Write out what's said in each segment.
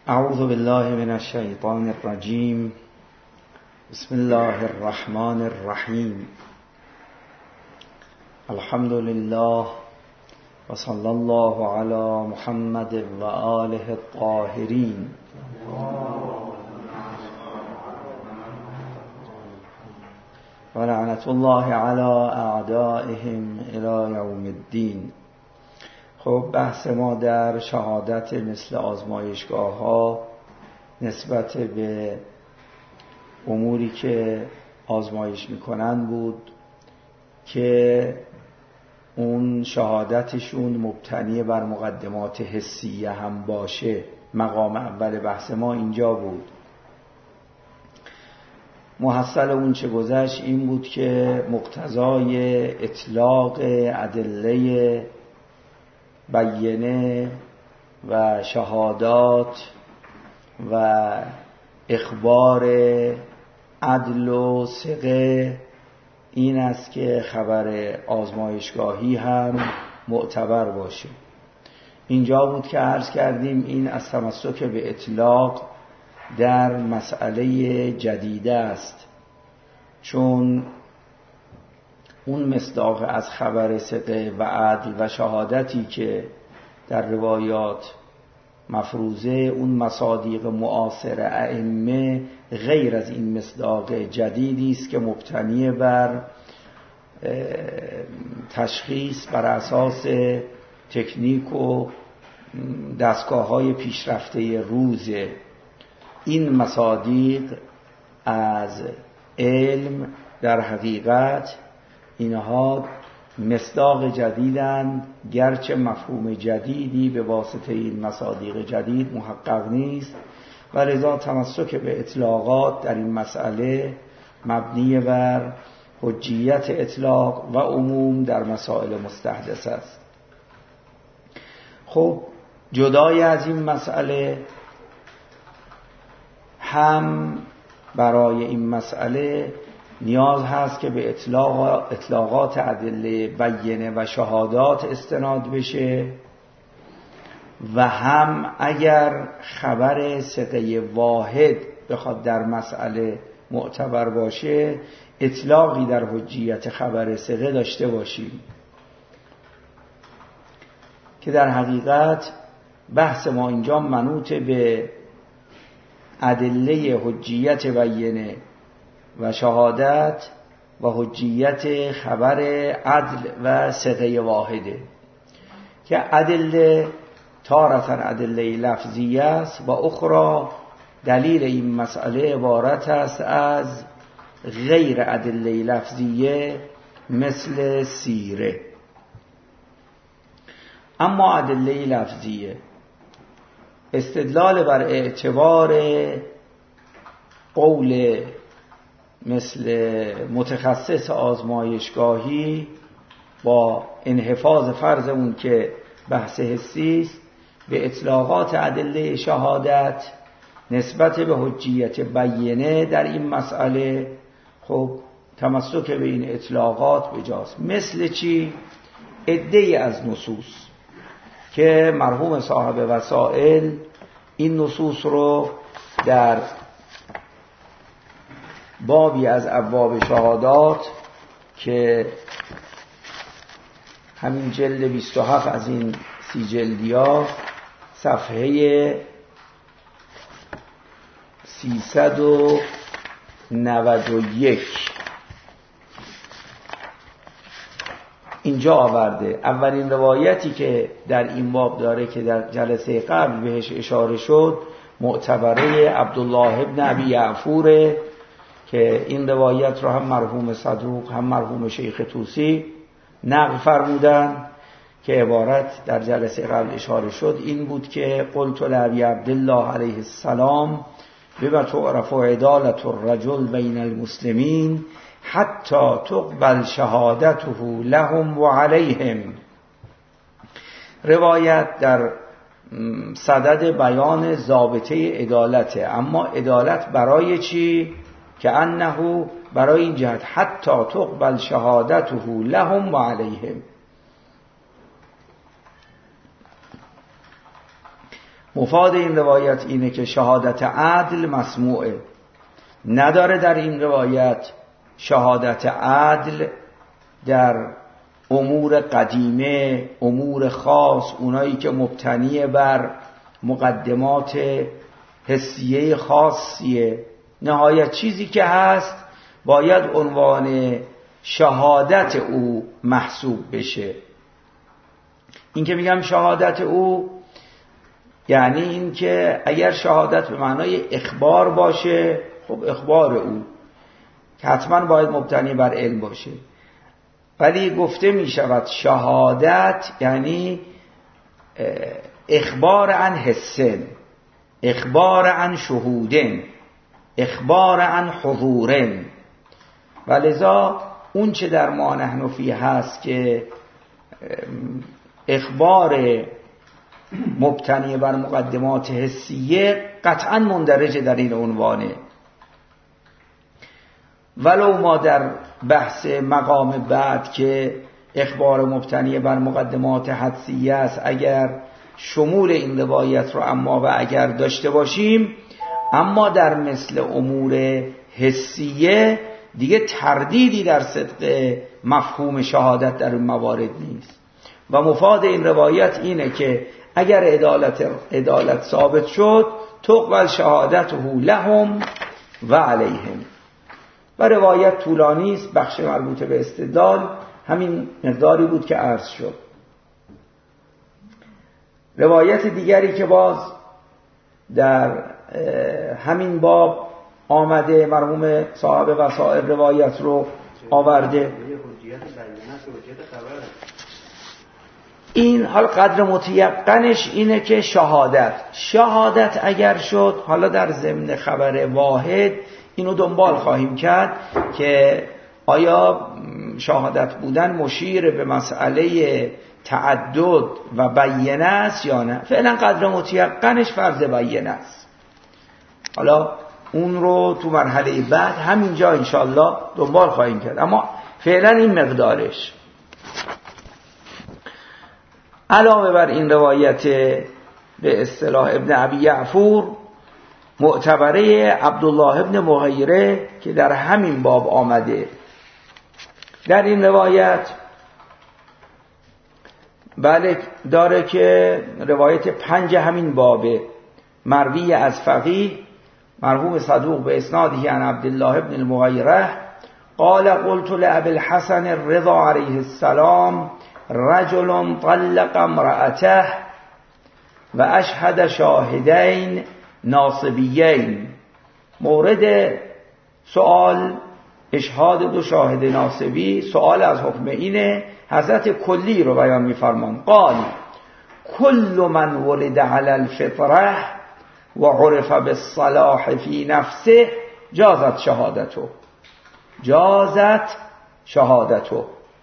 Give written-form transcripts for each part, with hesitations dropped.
اعوذ بالله من الشیطان الرجیم. بسم الله الرحمن الرحیم. الحمد لله و صلی الله علی محمد و آله الطاهرین. و لعنت الله علی اعدائهم الی یوم الدین. خب بحث ما در شهادت مثل آزمایشگاه ها نسبت به اموری که آزمایش میکنن بود که اون شهادتشون مبتنی بر مقدمات حسیه هم باشه. مقام اول بحث ما اینجا بود. محصل اون چه گذشت این بود که مقتضای اطلاق ادله بینه و شهادات و اخبار عدل و ثقه این است که خبر آزمایشگاهی هم معتبر باشه. اینجا بود که عرض کردیم این از تمسک به اطلاق در مسئله جدیده است، چون اون مصداق از خبر ثقه و عدل و شهادتی که در روایات مفروضه، اون مصادیق معاصر ائمه غیر از این مصداق جدیدی است که مبتنی بر تشخیص بر اساس تکنیک و دستگاه‌های پیشرفته روزه. این مصادیق از علم در حقیقت اینها مصداق جدیدند، گرچه مفهوم جدیدی به واسطه این مصادیق جدید محقق نیست و لذا تمسک به اطلاقات در این مسئله مبنی بر حجیت اطلاق و عموم در مسائل مستحدث است. خب جدای از این مسئله هم برای این مسئله نیاز هست که به اطلاقات ادله بینه و شهادات استناد بشه و هم اگر خبر ثقه واحد بخواد در مسئله معتبر باشه اطلاقی در حجیت خبر ثقه داشته باشیم، که در حقیقت بحث ما اینجا منوط به ادله حجیت بینه و شهادت و حجیت خبر عدل و ثقه واحده، که ادله تارة ادله لفظیه است و اخرى دلیل این مسئله عبارت است از غیر ادله لفظیه مثل سیره. اما ادله لفظیه استدلال بر اعتبار قول مثل متخصص آزمایشگاهی با انحفاظ فرض اون که بحث حسی است به اطلاقات ادله شهادت نسبت به حجیت بینه در این مسئله، خب تمسک به این اطلاقات بجاست. مثل چی؟ عده‌ای از نصوص که مرحوم صاحب وسائل این نصوص رو در بابی از ابواب شهادات که همین جلد 27 از این 30 جلدیا صفحه 391 اینجا آورده. اولین روایتی که در این باب داره که در جلسه قبل بهش اشاره شد معتبره عبدالله ابن ابی یعفوره، که این روایت رو هم مرحوم صدوق هم مرحوم شیخ طوسی نقل فرمودن، که عبارت در جلسه قبل اشاره شد این بود که قلت لابی عبدالله علیه السلام بما تعرف عدالة الرجل بین المسلمین حتی تقبل شهادته لهم و علیهم. روایت در صدد بیان ضابطه عدالته، اما عدالت برای چی؟ که انه برای این جهت حتی تقبل شهادته لهم و علیهم. مفاد این روایت اینه که شهادت عدل مسموعه. نداره در این روایت شهادت عدل در امور قدیمه، امور خاص، اونایی که مبتنی بر مقدمات حسیه خاصیه. نهایت چیزی که هست باید عنوان شهادت او محسوب بشه. این که میگم شهادت او یعنی این که اگر شهادت به معنای اخبار باشه، خب اخبار او که حتما باید مبتنی بر علم باشه. ولی گفته می شود شهادت یعنی اخبار عن حسن، اخبار عن شهودن، اخبار عن حضورن. ولذا اون چه در ما نحن فیه هست که اخبار مبتنی بر مقدمات حسیه قطعا مندرج در این عنوانه. ولو ما در بحث مقام بعد که اخبار مبتنی بر مقدمات حدسیه است اگر شمول این روایت رو اما و اگر داشته باشیم، اما در مثل امور حسیه دیگه تردیدی در صدق مفهوم شهادت در این موارد نیست. و مفاد این روایت اینه که اگر عدالت ثابت شد تقبل شهادته لهم و علیهم. و روایت طولانی است، بخش مربوط به استدلال همین مقداری بود که عرض شد. روایت دیگری که باز در همین باب آمده، مرحوم صاحب وسائل روایت رو آورده. این حال قدر متیقنش اینه که شهادت اگر شد، حالا در ضمن خبر واحد اینو دنبال خواهیم کرد که آیا شهادت بودن مشیر به مسئله تعدد و بیینه است یا نه. فعلا قدر متیقنش فرض بیینه است. حالا اون رو تو مرحله بعد همینجا انشالله دنبال خواهیم کرد، اما فعلا این مقدارش. علاوه بر این روایت به اصطلاح ابن ابی یعفور، معتبره عبدالله ابن مغیره که در همین باب آمده، در این روایت بله داره که روایت 5 همین بابه، مروی از فقیه مرحوم صدوق به اسناده عن عبدالله ابن المغیره قال قلت لأبي الحسن الرضا علیه السلام رجل طلق امرأته و اشهد شاهدین ناصبیین. مورد سوال اشهاد 2 شاهد ناصبی، سوال از حکم اینه، حضرت کلی رو بیان می‌فرمان. قال كل من ولد على الفطره و عرف بالصلاح فی نفسه جازت شهادته.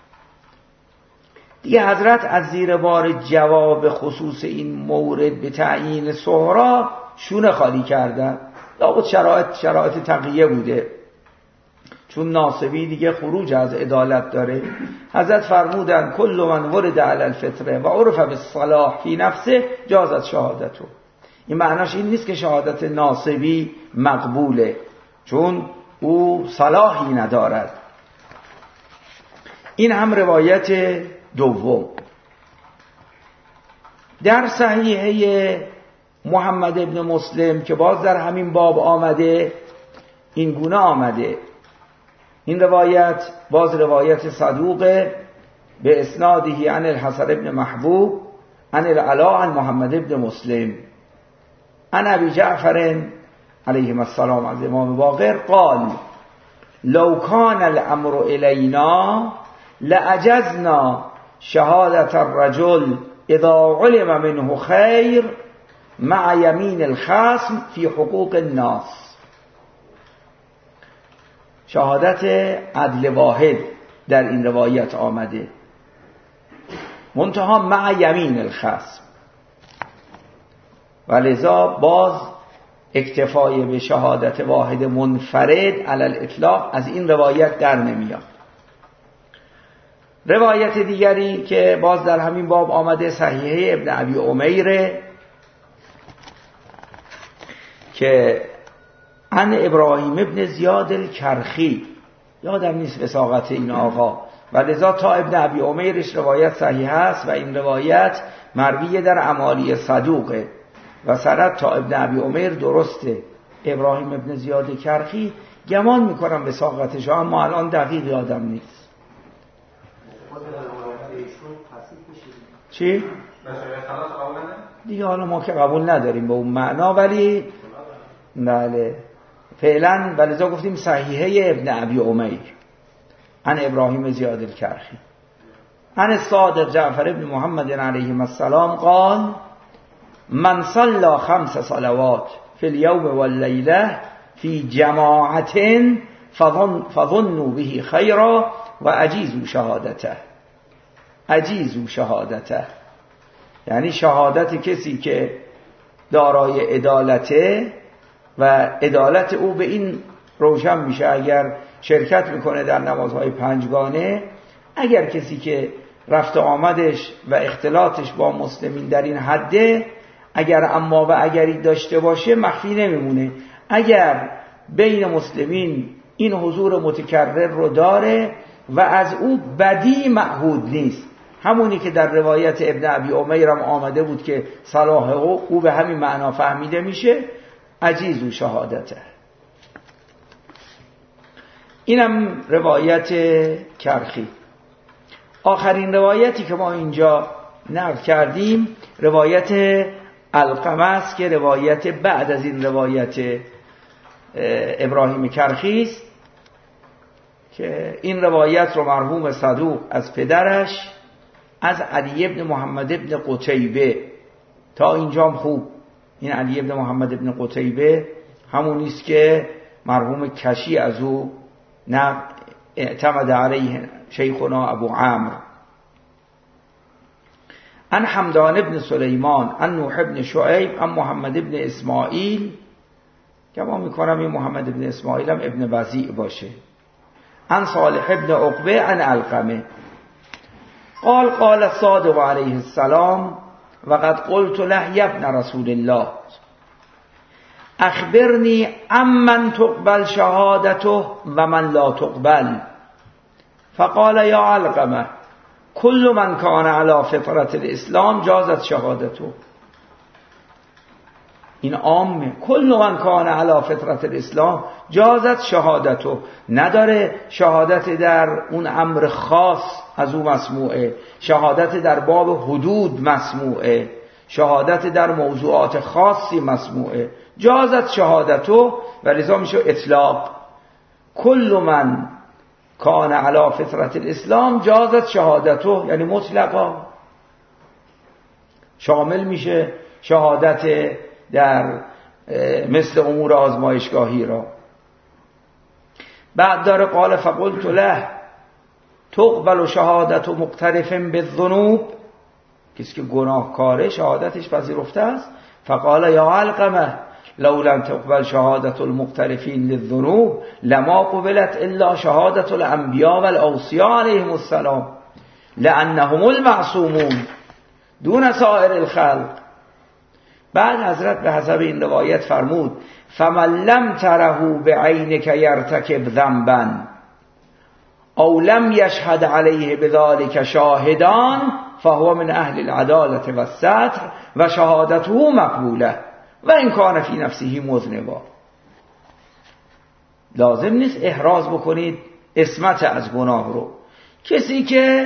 دیگه حضرت از زیر بار جواب خصوص این مورد به تعیین صغرا شونه خالی کردن. لابد شرایط تقیه بوده، چون ناصبی دیگه خروج از عدالت داره. حضرت فرمودن کل من ولد علی الفطره و عرف بالصلاح فی نفسه جازت شهادته. این معناش این نیست که شهادت ناصبی مقبوله، چون او صلاحی ندارد. این هم روایت دوم. در صحیحه محمد ابن مسلم که باز در همین باب آمده، این گونه آمده. این روایت باز روایت صدوقه به اسناده عن الحسن ابن محبوب عن العلاء عن محمد ابن مسلم عن ابی جعفر علیه السلام از امام باقر قال لو کان الامر الینا لعجزنا شهادت الرجل اذا علم منه خیر مع یمین الخصم فی حقوق الناس. شهادت عدل واحد در این روایت آمده، منتها مع یمین الخصم، و لذا باز اکتفای به شهادت واحد منفرد علی الاطلاق از این روایت در نمیاد. روایت دیگری که باز در همین باب آمده صحیحه ابن ابی عمیره که عن ابراهیم ابن زیاد الکرخی، یادم نیست وثاقت این آقا، و لذا تا ابن ابی عمیرش روایت صحیح است و این روایت مرویه در اعمالی صدوقه و سند تا ابن ابی عمیر درسته. ابراهیم ابن زیاد کرخی گمان میکنم وثاقتش، اما الان دقیق یادم نیست. چی؟ دیگه حالا ما که قبول نداریم به اون معنا، ولی بله فعلا ولذا گفتیم صحیحه ابن ابی عمیر عن ابراهیم زیاد الکرخی عن الصادق جعفر ابن محمد علیه السلام قال من صلى 5 صلوات في اليوم والليلة في جماعة فظنوا به خيرا و اجیزوا شهادته، یعنی شهادت کسی که دارای عدالته و عدالت او به این روشن میشه اگر شرکت میکنه در نمازهای پنجگانه. اگر کسی که رفت آمدش و اختلاطش با مسلمین در این حده، اگر اما و اگری داشته باشه مخفی نمیمونه. اگر بین مسلمین این حضور متکرر رو داره و از او بدی معهود نیست، همونی که در روایت ابن ابی عمیر هم آمده بود که صلاح او به همین معنا فهمیده میشه، اجیزوا شهادته. اینم روایت کرخی. آخرین روایتی که ما اینجا نقل کردیم روایت علقمه است که روایت بعد از این روایت ابراهیم کرخی است که این روایت رو مرحوم صدوق از پدرش از علی ابن محمد ابن قتیبه. تا اینجام خوب. این علی ابن محمد ابن قتیبه همونیست که مرحوم کشی از او اعتمد علیه شیخنا ابو عمرو. عن حمدان ابن سلیمان عن نوح ابن شعیب عن محمد ابن اسماعیل، که ما میکنم این محمد ابن اسماعیل هم ابن وزیع باشه. عن صالح ابن عقبه عن علقمه قال قال الصادق علیه السلام وقد قلت له یا ابن رسول الله اخبرنی عمن تقبل شهادته و من لا تقبل. فقال یا علقمه كل من كان على فطرة الاسلام جازت شهادته. این عامه. كل من كان على فطرة الاسلام جازت شهادته، نداره شهادت در اون امر خاص از او مسموعه، شهادت در باب حدود مسموعه، شهادت در موضوعات خاصی مسموعه. جازت شهادته و لذا میشه اطلاق. كل من کان علی فطرت الاسلام جازت شهادته، یعنی مطلقا شامل میشه شهادت در مثل امور آزمایشگاهی را. بعد داره قال فقلت له تقبل شهادت مقترف بالذنوب، کسی که گناهکاره شهادتش پذیرفته است. فقال یا علقمه لو لم تقبل شهادت المقترفین للذنوب لما قبلت الا شهادت الانبیاء والاوصیاء علیهم السلام لانهم المعصومون دون سایر الخلق. بعد حضرت به حسب این روایت فرمود فمن لم تره بعینک یرتکب ذنبا او لم یشهد علیه بذلک شاهدان فهو من اهل العدالة والستر و شهادته مقبوله و این کان فی نفسه مذنبا. لازم نیست احراز بکنید عصمت از گناه رو. کسی که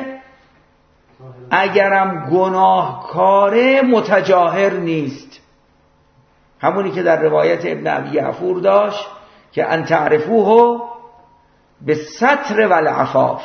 اگرم گناهکاره متجاهر نیست، همونی که در روایت ابن ابی عفور داشت که ان تعرفوه بالستر والعفاف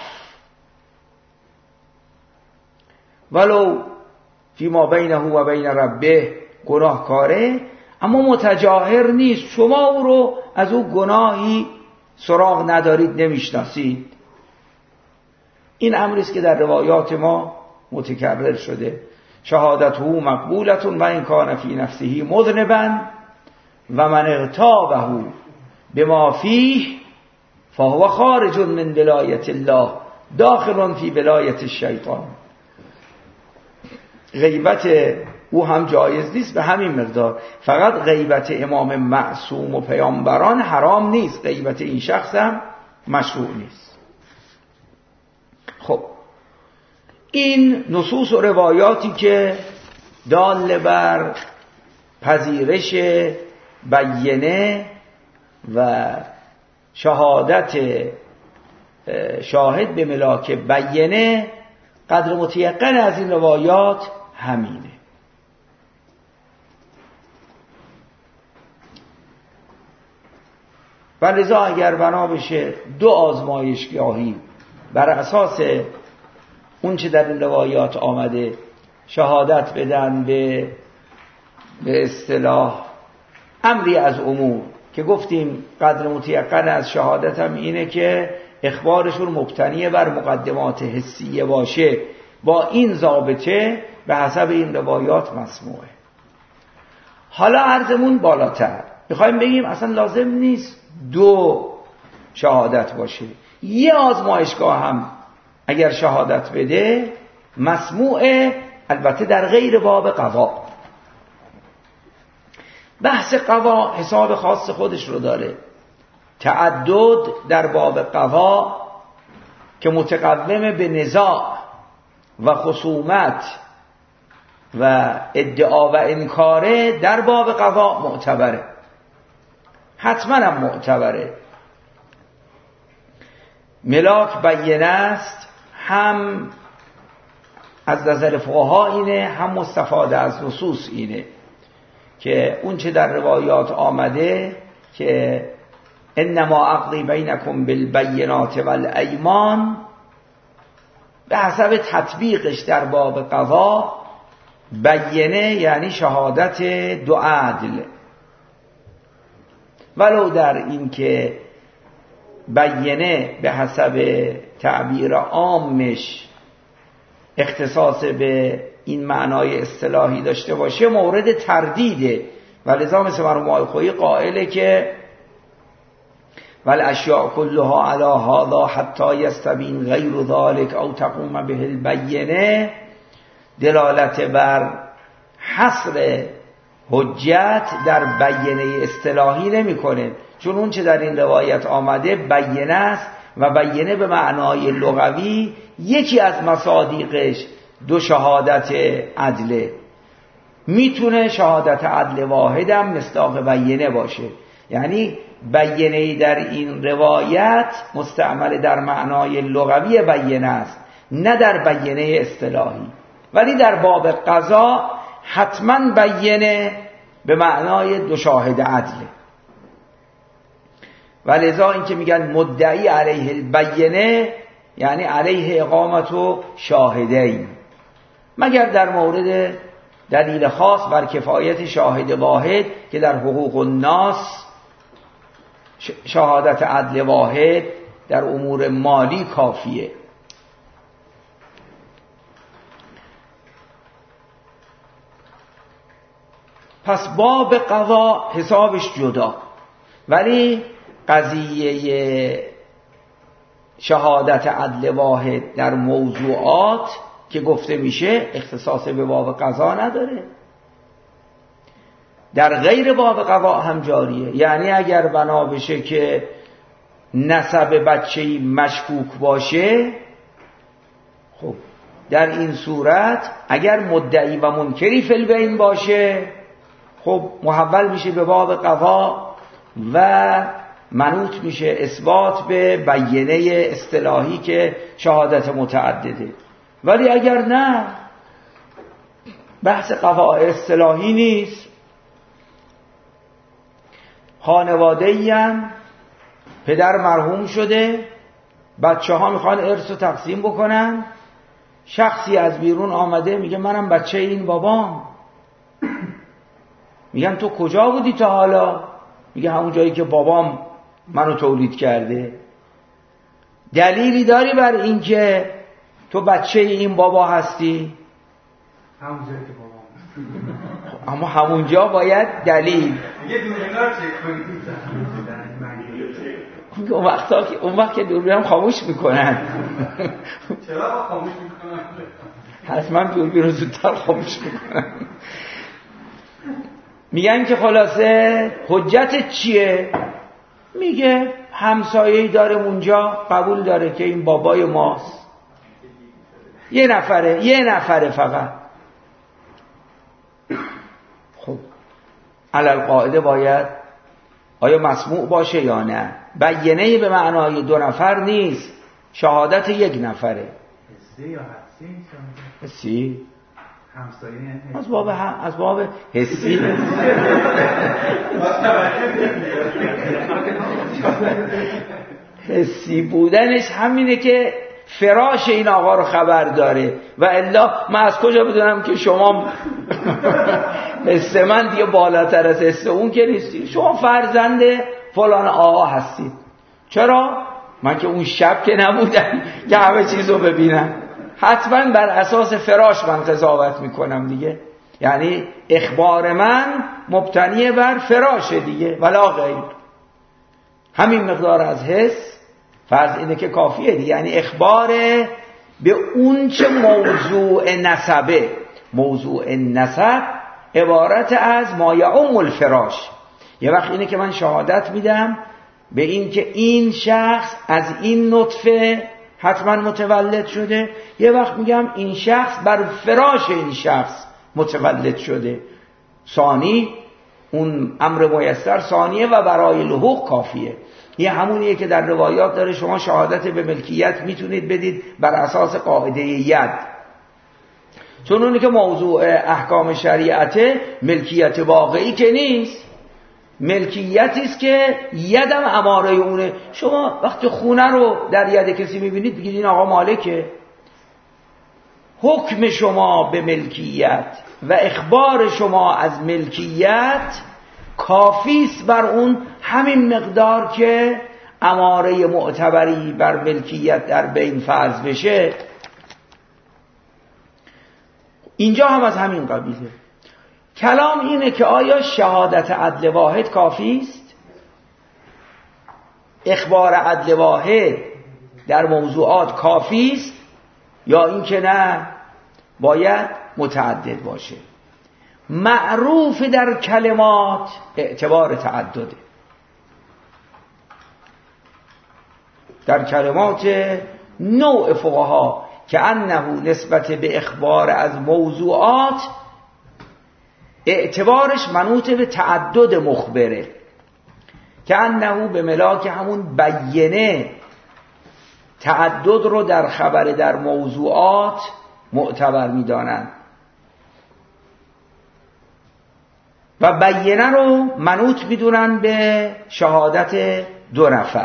ولو فیما بینه و بین ربه، گناهکاره اما متجاهر نیست، شما او رو از او گناهی سراغ ندارید، نمیشناسید. این امری است که در روایات ما متکرر شده. شهادته مقبولة و این کان فی نفسه مذنبا و من اغتابه بما فیه فهو خارج من ولایت الله داخل فی ولایت الشیطان. غیبت او هم جایز نیست به همین مقدار. فقط غیبت امام معصوم و پیامبران حرام نیست، غیبت این شخص هم مشروع نیست. خب این نصوص و روایاتی که دال بر پذیرش بیینه و شهادت شاهد به ملاک بیینه، قدر متیقن از این روایات همینه. و لذا اگر بنا بشه دو آزمایشگاهی بر اساس اون چه در این روایات آمده شهادت بدن به اصطلاح امری از امور که گفتیم قدر متیقن از شهادت هم اینه که اخبارشون مبتنی بر مقدمات حسیه باشه، با این ضابطه به حسب این روایات مسموعه. حالا عرضمون بالاتر میخوایم بگیم اصلا لازم نیست دو شهادت باشه، یه آزمایشگاه هم اگر شهادت بده مسموعه، البته در غیر باب قضا. بحث قضا حساب خاص خودش رو داره. تعدد در باب قضا که متقوم به نزاع و خصومت و ادعا و انکاره در باب قضا معتبره، حتما هم معتبره. ملاک بیینه است، هم از نظر فقها اینه، هم مستفاده از نصوص اینه که اون چه در روایات آمده که انما اقضی بینکم بالبینات والایمان، به حسب تطبیقش در باب قضا بیینه یعنی شهادت دو عدل، ولو در این که بیینه به حسب تعبیر عامش اختصاص به این معنای اصطلاحی داشته باشه مورد تردیده. ولذا مثل مرحوم الخویی قائله که والاشیاء کلها علی هذا حتی یستبین غیر ذلک او تقوم به البینه، دلالت بر حصر حجت در بیینه اصطلاحی نمیکنه، چون اون چه در این روایت آمده بیینه است و بیینه به معنای لغوی یکی از مصادیقش دو شهادت عدله. میتونه شهادت عدل واحدم مصداق بیینه باشه، یعنی بیینه در این روایت مستعمل در معنای لغوی بیینه است نه در بیینه اصطلاحی، ولی در باب قضا حتما بیینه به معنای دو شاهد عدله. ولذا این که میگن مدعی علیه البینه یعنی علیه اقامت و شاهدین، مگر در مورد دلیل خاص بر کفایت شاهد واحد که در حقوق الناس شهادت عدل واحد در امور مالی کافیه. پس باب قضا حسابش جدا، ولی قضیه شهادت عدل واحد در موضوعات که گفته میشه اختصاص به باب قضا نداره، در غیر باب قضا هم جاریه. یعنی اگر بنا بشه که نسب بچه‌ای مشکوک باشه، خب در این صورت اگر مدعی و منکری فی البین باشه خب محول میشه به باب قضا و منوط میشه اثبات به بیینه اصطلاحی که شهادت متعدده. ولی اگر نه، بحث قضا اصطلاحی نیست، خانواده‌ای هم پدر مرحوم شده، بچه ها میخوان ارث رو تقسیم بکنن، شخصی از بیرون آمده میگه منم بچه این بابام. میگن تو کجا بودی تا حالا؟ میگه همون جایی که بابام منو تولید کرده. دلیلی داری بر این که تو بچه این بابا هستی؟ همون جایی که بابام. اما همونجا باید دلیل. میگه دوربینا رو چک کنید. اون وقت که دوربینم خاموش میکنن. چرا خاموش میکنن؟ حتما دوربین رو زودتر خاموش میکنن. میگن که خلاصه حجت چیه؟ میگه همسایه‌ای داره اونجا قبول داره که این بابای ماست، یه نفره فقط. خب علالقاعده باید آیا مسموع باشه یا نه؟ بیانه به معنای 2 نفر نیست، شهادت 1 نفره. حسی یا حسی؟ حسی؟ همسایه از باب حسی. حسی بودنش همینه که فراش این آقا رو خبر داره، و الا من از کجا بدونم که شما حس من دیگه بالاتر از حس اون که نیستی، شما فرزند فلان آقا هستید. چرا؟ من که اون شب که نبودم که همه چیزو ببینم، حتما بر اساس فراش من قضاوت میکنم دیگه. یعنی اخبار من مبتنی بر فراشه دیگه، ولا غیر. همین مقدار از حس فرض اینه که کافیه دیگه. یعنی اخبار به اون چه موضوع نسبه. موضوع نسب عبارت از ما یعم الفراش. یه وقت اینه که من شهادت میدم به این که این شخص از این نطفه حتما متولد شده، یه وقت میگم این شخص بر فراش این شخص متولد شده. ثانی اون امر میسر ثانیه و برای لحوق کافیه. یه همونیه که در روایات داره شما شهادت به ملکیت میتونید بدید بر اساس قاعده ید، چون اونی که موضوع احکام شریعته ملکیت واقعی که نیست، ملکیتی است که یدم اماره اونه. شما وقتی خونه رو در ید کسی میبینید بگید این آقا مالکه. حکم شما به ملکیت و اخبار شما از ملکیت کافی است بر اون همین مقدار که اماره معتبری بر ملکیت در بین فرض بشه. اینجا هم از همین قبیله. کلام اینه که آیا شهادت عدل واحد کافی است؟ اخبار عدل واحد در موضوعات کافی است یا اینکه نه باید متعدد باشه؟ معروف در کلمات اعتبار تعدده. در کلمات نوع فقها که انه نسبت به اخبار از موضوعات اعتبارش منوط به تعدد مخبره، که انه به ملاک همون بیانه تعدد رو در خبر در موضوعات معتبر می‌دانند و بیانه رو منوط می‌دونن به شهادت 2 نفر.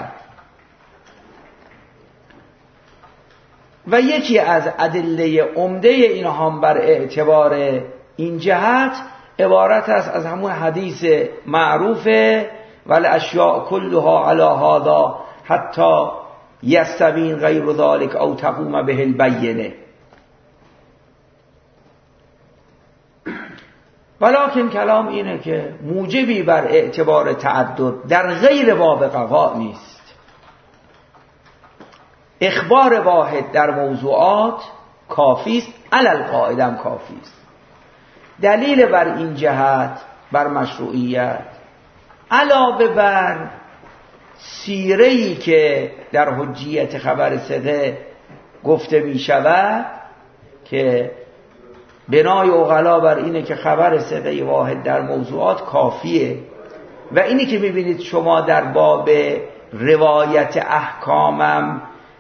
و یکی از ادله عمده اینها بر اعتبار این جهت عبارت است از همون حدیث معروف والاشیاء كلها علی هذا حتی یستبین غیر ذلك او تقوم به البینه. ولکن کلام اینه که موجبی بر اعتبار تعدد در غیر باب قضا نیست. اخبار واحد در موضوعات کافی است، علی القاعده کافی است. دلیل بر این جهت بر مشروعیت علاوه بر سیره‌ای که در حجیت خبر ثقه گفته می شود که بنای عقلا بر اینه که خبر ثقه واحد در موضوعات کافیه، و اینی که میبینید شما در باب روایت احکامم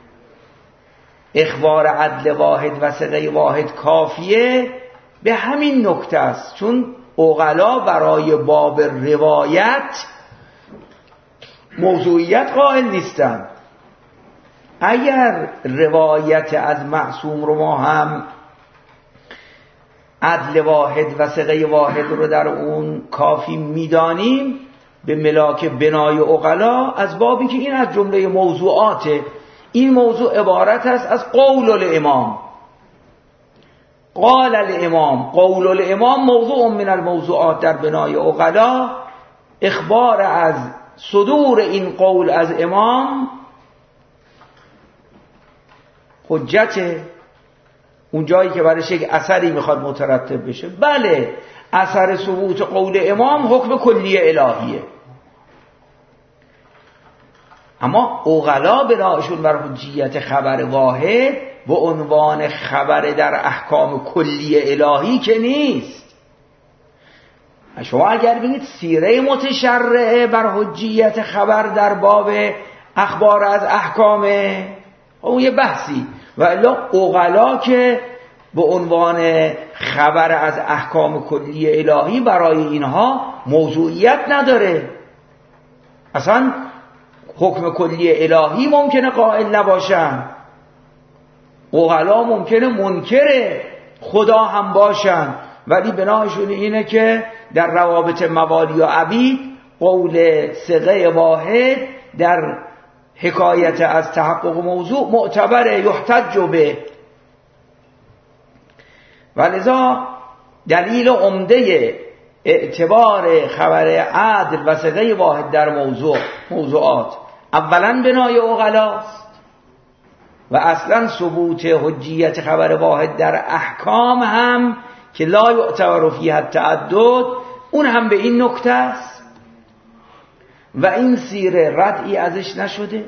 اخبار عدل واحد و ثقه واحد کافیه به همین نکته است، چون عقلا برای باب روایت موضوعیت قائل نیستن. اگر روایت از معصوم رو ما هم عدل واحد و ثقه واحد رو در اون کافی میدانیم به ملاک بنای عقلا، از بابی که این از جمله موضوعاته. این موضوع عبارت است از قول الامام. قال الامام، قول الامام موضوع من الموضوعات در بنای عقلا. اخبار از صدور این قول از امام حجت، اون جایی که برایش یک اثری میخواد مترتب بشه. بله اثر ثبوت قول امام حکم کلی الهیه، اما عقلا بناشون بر حجیت خبر واحد به عنوان خبر در احکام کلی الهی که نیست. شما اگر بگید سیره متشرعه بر حجیت خبر در باب اخبار از احکامه، اون یه بحثی، و الا عقلا که به عنوان خبر از احکام کلی الهی برای اینها موضوعیت نداره. اصلا حکم کلی الهی ممکنه قائل نباشن، عقلا ممکنه منکر خدا هم باشن، ولی بناشون اینه که در روابط موالی و عبید قول صیغه واحد در حکایت از تحقق موضوع معتبر یحتج به. ولذا دلیل عمده اعتبار خبر عدل و صیغه واحد در موضوعات اولا بنای عقلاست و اصلا ثبوت حجیت خبر واحد در احکام هم که لا یعتبر فیها التعدد، اون هم به این نکته است و این سیره ردی ازش نشده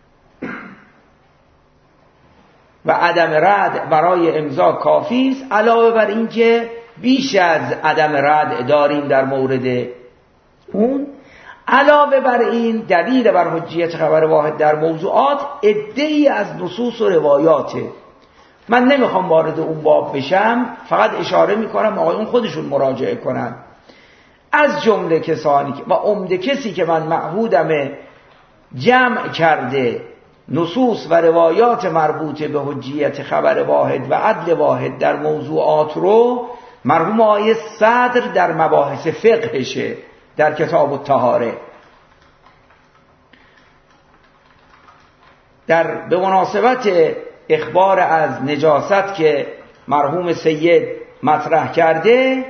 و عدم رد برای امضا کافی است، علاوه بر این که بیش از عدم رد داریم در مورد اون. علاوه بر این دلیل بر حجیت خبر واحد در موضوعات عده‌ای از نصوص و روایاته. من نمیخوام وارد اون باب بشم، فقط اشاره میکنم آقایون خودشون مراجعه کنن. از جمله کسانی و عمده کسی که من معهودم جمع کرده نصوص و روایات مربوط به حجیت خبر واحد و عدل واحد در موضوعات رو مرحوم آقای صدر در مباحث فقهشه در کتاب الطهاره. به مناسبت اخبار از نجاست که مرحوم سید مطرح کرده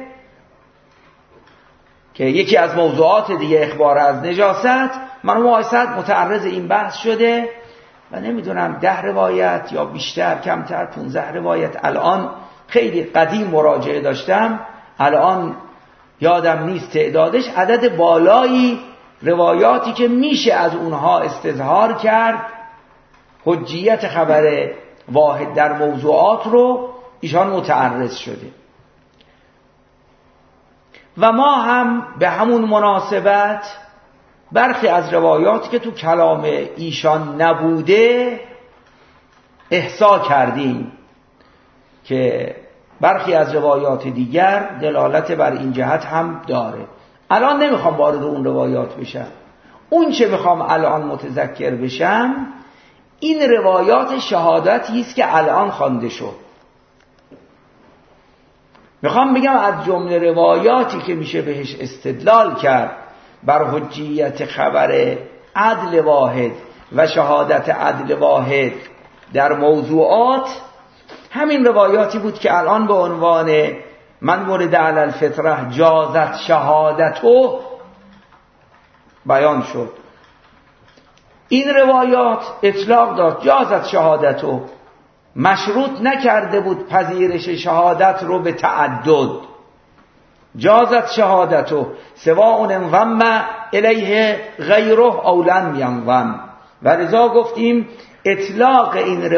که یکی از موضوعات دیگه اخبار از نجاست، مرحوم آقای صدر متعرض این بحث شده و نمیدونم 10 روایت یا بیشتر کمتر 15 روایت، الان خیلی قدیم مراجعه داشتم الان یادم نیست تعدادش، عدد بالایی روایاتی که میشه از اونها استظهار کرد حجیت خبر واحد در موضوعات رو ایشان متعرض شده. و ما هم به همون مناسبت برخی از روایاتی که تو کلام ایشان نبوده احصا کردیم که برخی از روایات دیگر دلالت بر این جهت هم داره. الان نمیخوام وارد اون روایات بشم، اون چه میخوام الان متذکر بشم این روایات شهادتی است که الان خوانده شد. میخوام بگم از جمله روایاتی که میشه بهش استدلال کرد بر حجیت خبر عدل واحد و شهادت عدل واحد در موضوعات همین روایاتی بود که الان به عنوان من مورد علی الفطره جازت شهادتو بیان شد. این روایات اطلاق داد جازت شهادتو، مشروط نکرده بود پذیرش شهادت رو به تعدد. جازت شهادتو سواء انضم الیه غیره او لم ینضم. و لذا گفتیم اطلاق این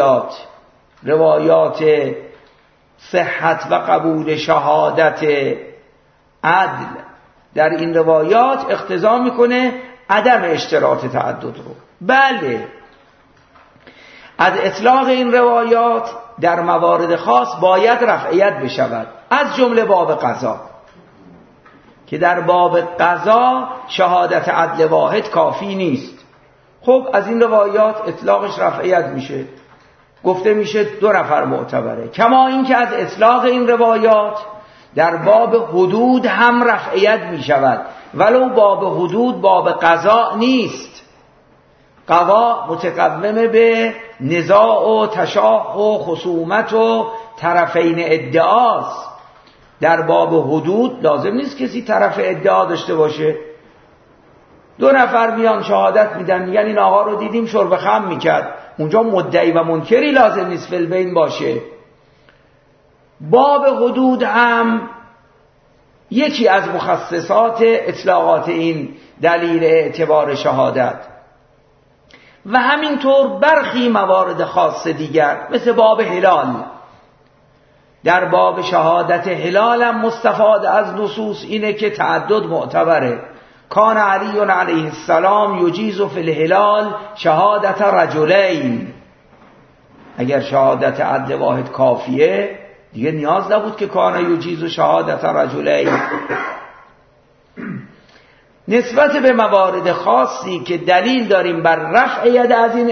روایات صحت و قبول شهادت عدل در این روایات اقتضا میکنه عدم اشتراط تعدد رو. بله از اطلاق این روایات در موارد خاص باید رفعیت بشود، از جمله باب قضا که در باب قضا شهادت عدل واحد کافی نیست. خب از این روایات اطلاقش رفعیت میشه، گفته میشه 2 نفر معتبره. کما این که از اطلاق این روایات در باب حدود هم رفعیت میشود، ولو باب حدود باب قضا نیست. قضا متقوم به نزاع و تشاح و خصومت و طرفین ادعاست. در باب حدود لازم نیست کسی طرف ادعا داشته باشه. 2 نفر میان شهادت میدن میگن این آقا رو دیدیم شرب خمر میکرد، اونجا مدعی و منکری لازم نیست فی البین باشه. باب حدود هم یکی از مخصصات اطلاقات این دلیل اعتبار شهادت و همینطور برخی موارد خاص دیگر مثل باب هلال. در باب شهادت هلال هم مستفاد از نصوص اینه که تعدد معتبره. کان علی علیه السلام یجیز فی الهلال شهادت رجلین. اگر شهادت عدل واحد کافیه دیگه نیاز نبود که کان یجیز شهادت رجلین. نسبت به موارد خاصی که دلیل داریم بر رفع ید از این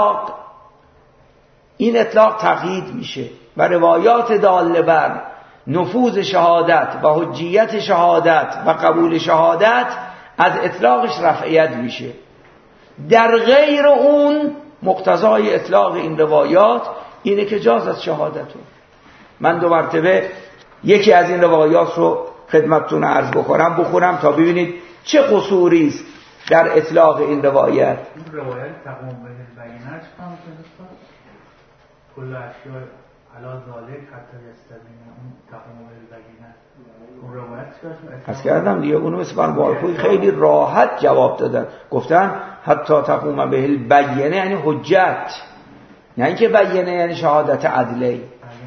اطلاق تقیید میشه و روایات داله بر نفوذ شهادت و حجیت شهادت و قبول شهادت از اطلاقش رفع ید میشه. در غیر اون مقتضای اطلاق این روایات اینه که جاز از شهادت. من 2 مرتبه یکی از این روایات رو خدمتتون عرض بخونم تا ببینید چه قصوری است در اطلاق این روایت. این روایت تقوم به البینه چکار میکنه؟ کل اشیاء علا ذالک حتی یستبین اون تقوم به البینه اون روایت چکار میکنه؟ پس کردم دیگه اونو مثل بارپوی خیلی راحت جواب دادن. گفتن حتی تقوم به البینه یعنی حجت، نه اینکه بینه یعنی شهادت عدلی.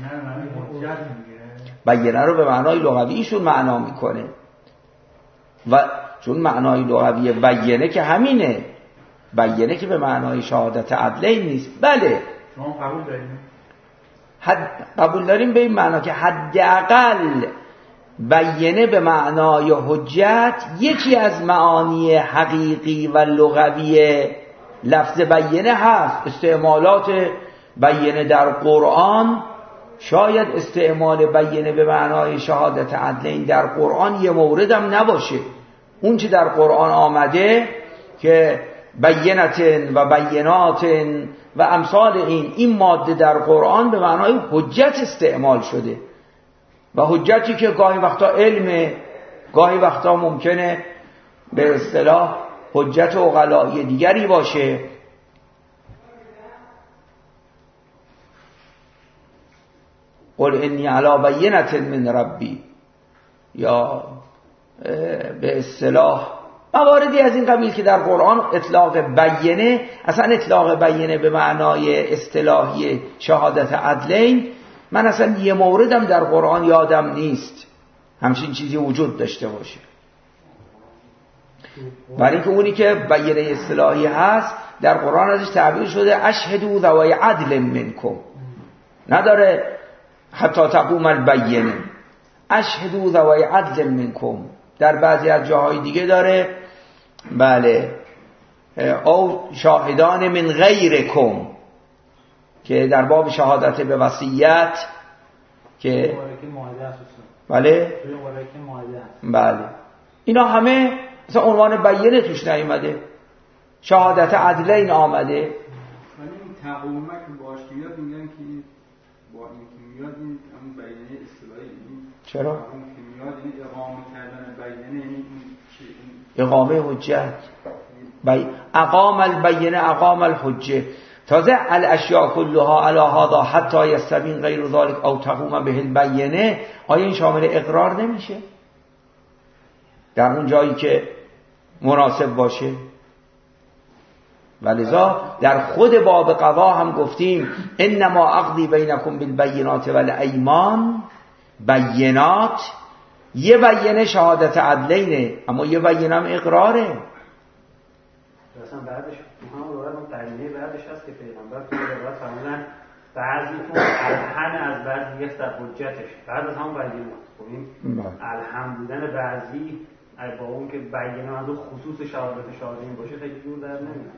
بینه رو به معنای لغوی ایشون معنا میکنه و چون معنای لغوی بینه که همینه، بینه که به معنای شهادت عدلی نیست. بله شما قبول داریم؟ قبول داریم به این معنا که حداقل بینه به معنای حجت یکی از معانی حقیقی و لغوی لفظ بینه هست. استعمالات بینه در قرآن، شاید استعمال بینه به معنای شهادت عدلین در قرآن یه مورد هم نباشه. اون چی در قرآن آمده که بینتن و بیناتن و امثال این ماده در قرآن به معنای حجت استعمال شده و حجتی که گاهی وقتا علمه، گاهی وقتا ممکنه به اصطلاح حجت عقلائی دیگری باشه. قل انی علی بینة من ربی، یا به اصطلاح مواردی از این قبیل که در قرآن اطلاق بینه، اصلا اطلاق بینه به معنای اصطلاحی شهادت عدلین، من اصلا یه موردم در قرآن یادم نیست همچین چیزی وجود داشته باشه. برای اینکه اونی که بینه اصطلاحی هست در قرآن ازش تعبیر شده اشهدوا ذوی عدل منکم، نداره حتی تقوم البینه، اشهدوا ذوی عدل منکم. در بعضی از جاهای دیگه داره بله او شاهدان من غیرکم، که در باب شهادت به وصیت که بله بله اینا همه مثلا عنوان بینه توش نیامده، شهادت عدلین آمده. ولی این تقویمه که باش میاد میگن که با این که میاد این همون بینه اصطلاحی. چرا؟ اون که میاد این اقامه کردن بینه یعنی اقامه حجت، اقام البینه اقام الحجه. تازه الاشیاء كلها علی هذا حتی یستبین غیر ذلك او تقوم به البینه، آیا این شامل اقرار نمیشه در اون جایی که مناسب باشه؟ ولذا در خود باب قضا هم گفتیم انما اقضی بینکم بالبینات والایمان. بینات یه بینه شهادت عدلینه، اما یه بینه هم اقراره. مثلا بعدش همون روایت اون قرینه بعدش هست که پیغمبر تو روایت فرمودن بعضیتون الحن از بعضی است در حجتش، بعد از همون بینه. خب این الحن بودن بعضی با اون که بینه از اون خصوص شهادتین باشه خیلی دور در نمیاد.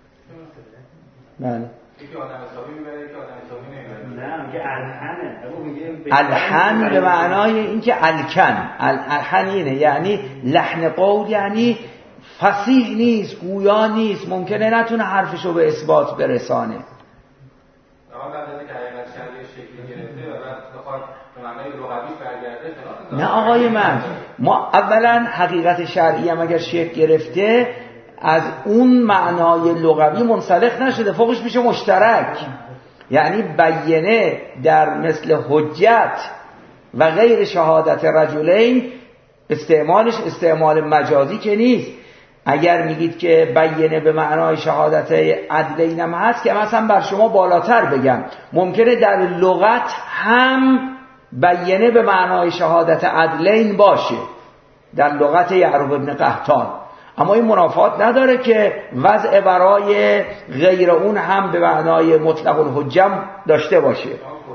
بله یکی آدم حسابی میبره یکی آدم حسابی نمیبره. نه میگه الحنه، الحن به معنای اینکه الکن، الحن اینه یعنی لحن قول، یعنی فصیح نیست، گویا نیست، ممکنه نتونه حرفشو به اثبات برسانه. اما بعد از اینکه حقیقت شرعی شکل گرفته و بعد بخواد به معنای لغوی برگرده، نه آقای من، ما اولا حقیقت شرعی هم اگر شکل گرفته از اون معنای لغوی منسلخ نشده، فوقش میشه مشترک. یعنی بینه در مثل حجت و غیر شهادت رجلین استعمالش استعمال مجازی که نیست. اگر میگید که بینه به معنای شهادت عدلین هم هست که مثلا بر شما بالاتر بگم، ممکنه در لغت هم بینه به معنای شهادت عدلین باشه در لغت یعقوب ابن قحطان، اما این منافات نداره که وضع برای غیر اون هم به معنای مطلق الحجم داشته باشه.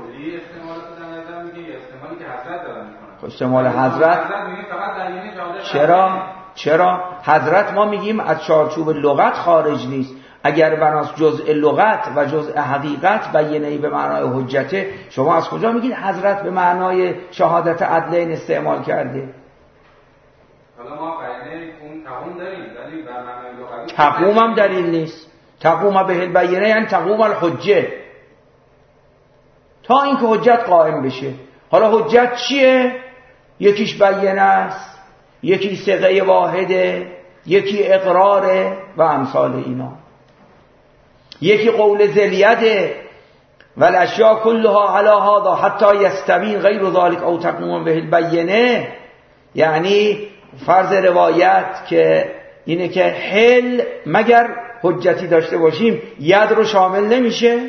استعمال حضرت چرا حضرت ما میگیم از چارچوب لغت خارج نیست. اگر بناس جزء لغت و جزء حقیقت بینه‌ای به معنای حجته، شما از کجا میگید حضرت به معنای شهادت عدلین استعمال کرده؟ حالا ما بینه اون تقوم داریم ولی به معنای لغوی تقوم هم دلیل نیست. تقوم به البینه یعنی تقوم الحجه، تا اینکه حجت قائم بشه. حالا حجت چیه؟ یکیش بینه است، یکی صیغه واحده، یکی اقراره و امثال اینا، یکی قول ذلیده و الاشیاء کلها علی هذا حتی یستبین غیر ذلك او تقوم به البینه. یعنی فرض روایت که اینه که حل مگر حجتی داشته باشیم ید رو شامل نمیشه.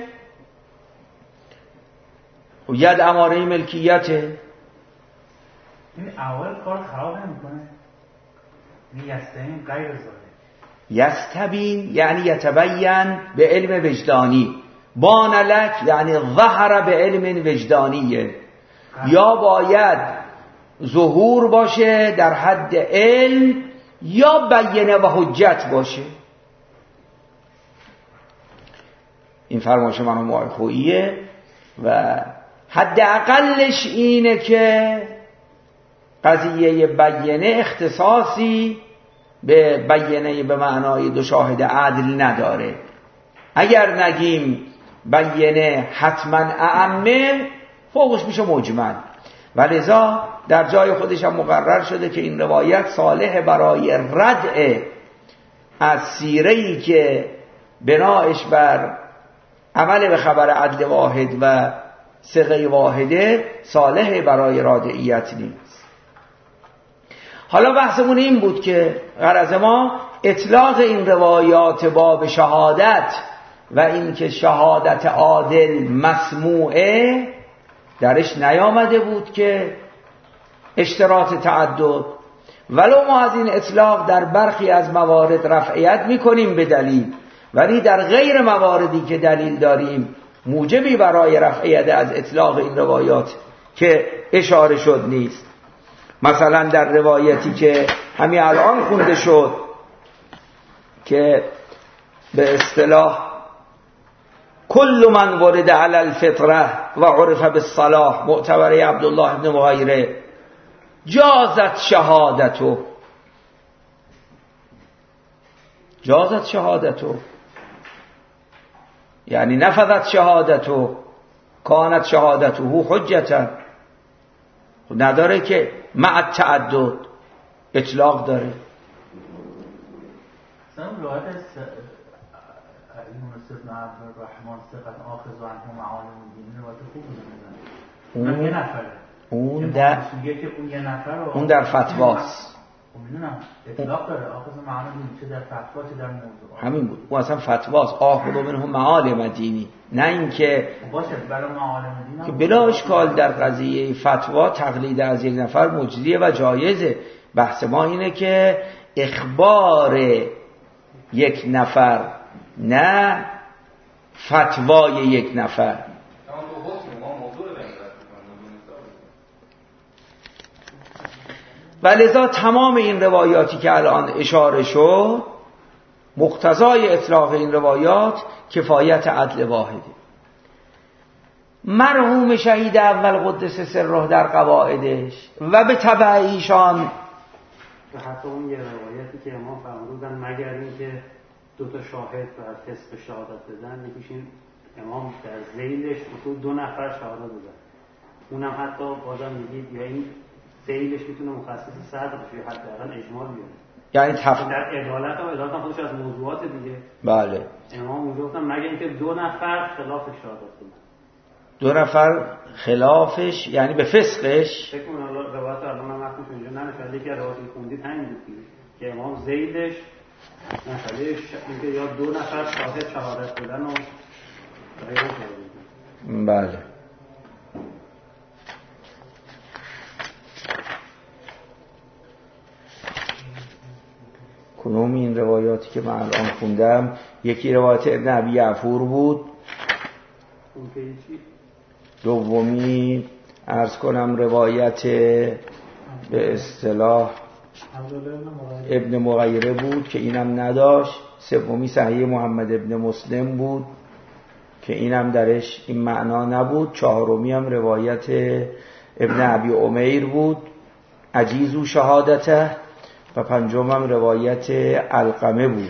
و ید اماره ملکیته. این اول کار خراب نمیکنه. یستبین غیر ذلك. یستبین یعنی یتبین به علم وجدانی، بان لک یعنی ظهر به علم وجدانیه. یا باید ظهور باشه در حد علم یا بینه و حجت باشه. این فرمایش مرحوم آقای خوییه و حد اقلش اینه که قضیه بینه اختصاصی به بینه به معنای دو شاهد عدل نداره. اگر نگیم بینه حتما اعمه، فوقش میشه مجمل. ولذا در جای خودش هم مقرر شده که این روایت صالح برای ردع از سیره‌ای که بنایش بر عمل به خبر عدل واحد و صیغه واحده، صالح برای رادعیت نیست. حالا بحثمون این بود که غرض ما اطلاق این روایات باب شهادت و این که شهادت عادل مسموعه درش نیامده بود که اشتراط تعدد، ولو ما از این اطلاق در برخی از موارد رفعیت میکنیم به دلیل، ولی در غیر مواردی که دلیل داریم موجبی برای رفعیت از اطلاق این روایات که اشاره شد نیست. مثلا در روایتی که همین الان خونده شد که به اصطلاح کل من ورد علی الفطره و عرف بالصلاح، معتبره عبدالله ابن مغیره، جازت شهادتو یعنی نفذت شهادتو، کانت شهادته حجتا. نداره که مع التعدد، اطلاق داره. مثلا روایت یونس بن عبدالرحمن ثقة آخذ عنه معالم الدین روایت خوب می‌دونن. اون یه نفره. اون در فتواست. میدونم اطلاق داره آخذ معالم الدین، چه در فتوا چه در موضوع. همین بود. اون اصلا فتواست. آخذ منه معالم دینی، نه اینکه باشه برای معالم دین که بلا اشکال در قضیه فتوا تقلید از یک نفر مجزیه و جایزه. بحث ما اینه که اخبار یک نفر، نه فتوای یک نفر. ولذا تمام این روایاتی که الان اشاره شد، مقتضای اطلاق این روایات کفایت عدل واحده. مرحوم شهید اول قدس سره در قواعدش و به تبع ایشان، حتی اون یه روایتی که امام فرمودن مگر اینکه دو تا شاهد بر حسب شهادت بدن، یکیشون امام در ذیلش دو نفر شهادت دادن، اونم حتی بازم میگید یا این ذیلش میتونه مخصص صدر باشه، حداقل اجمال بیاره. یعنی در عدالت هم خودش از موضوعات دیگه. بله. امام اونجا گفتن مگر اینکه دو نفر خلاف شهادت بدن. دو نفر خلافش یعنی به فسقش. فکر کنم روایت الان من وقتی اونجا ننوشته که روایتی خوندید همین بود که امام زیدش مسئله اینکه یا دو نفر شاهد شهادت بدن و غیره کردن. بله. کنوم این روایاتی که من الان خوندم، یکی روایت ابن ابی عفور بود، دومی عرض کنم روایت به اصطلاح ابن مغیره بود که اینم نداشت، سومی صحیح محمد ابن مسلم بود که اینم درش این معنا نبود، چهارمی هم روایت ابن ابی عمیر بود عجیزو شهادته، و پنجم هم روایت علقمه بود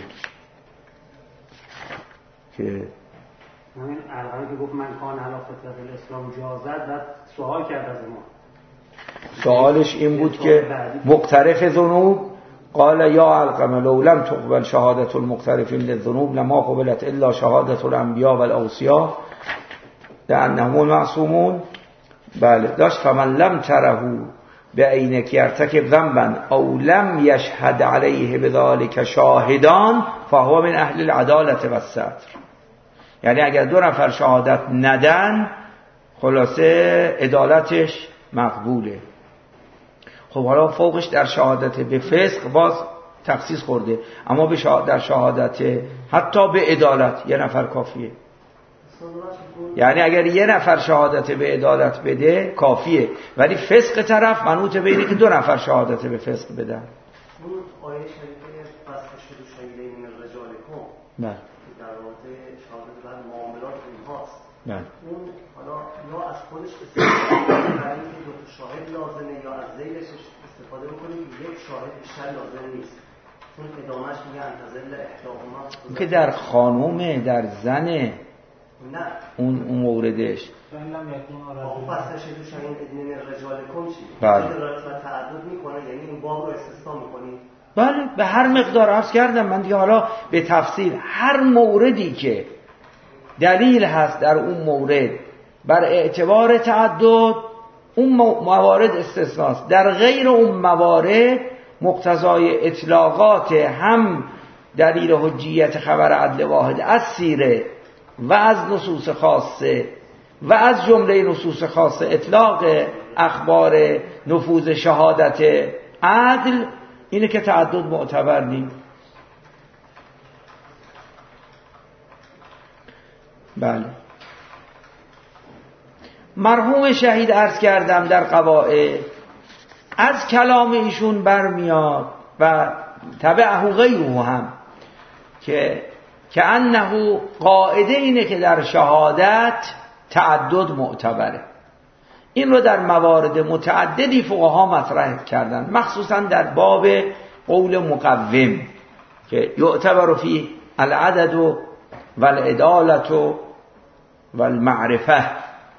که همین علقمه که گفت من کان علی فطرت الاسلام جازت و سوال کرد از ما. سوالش این بود که مقترف ذنوب قال یا علقمه لو لم تقبل شهادت المقترفین للذنوب لما قبلت الا شهادت الانبیاء والاوصیاء لانهم معصومون. بله داشت فمن لم تره بعینک یرتکب ذنبا او لم یشهد علیه بذلک شاهدان فهو من اهل العدالة والستر. یعنی اگر دو نفر شهادت ندن خلاصه عدالتش مقبوله. خب حالا فوقش در شهادت به فسق باز تخصیص خورده، اما در شهادت حتی به عدالت یه نفر کافیه. یعنی اگر یه نفر شهادت به عدالت بده کافیه، ولی فسق طرف منوط به اینه که دو نفر شهادت به فسق بدن. اون آیه شریفه فسق شد شهیدین من رجالکم بله در رابطه شهادت بر معاملات اینهاست. بله اون حالا یا از خودش استفاده برای اینکه دو تا شاهد لازمه یا از ذیلش استفاده بکنیم یک شاهد بیشتر لازم نیست، چون ادامهش میگه انتظل احداهما که در خانومه در زنه نه اون موردش فصل شدو شهید ادنین رجال کن چی؟ بله و تعدد میکنه، یعنی این باب رو استثنا میکنی؟ بله به هر مقدار عرض کردم من دیگه، حالا به تفصیل هر موردی که دلیل هست در اون مورد بر اعتبار تعدد اون موارد استثناست، در غیر اون موارد مقتضای اطلاقات هم دلیل حجیت خبر عدل واحد از سیره و از نصوص خاصه و از جمله نصوص خاصه اطلاق اخبار نفوذ شهادت عدل اینه که تعدد معتبر نیست. بله مرحوم شهید عرض کردم در قواعد از کلام ایشون برمیاد و تبعه غیره هم که انه قاعده اینه که در شهادت تعدد معتبره. این رو در موارد متعددی فقها مطرح کردن، مخصوصا در باب قول مقوم که یعتبر فی العدد والعدالة والمعرفه.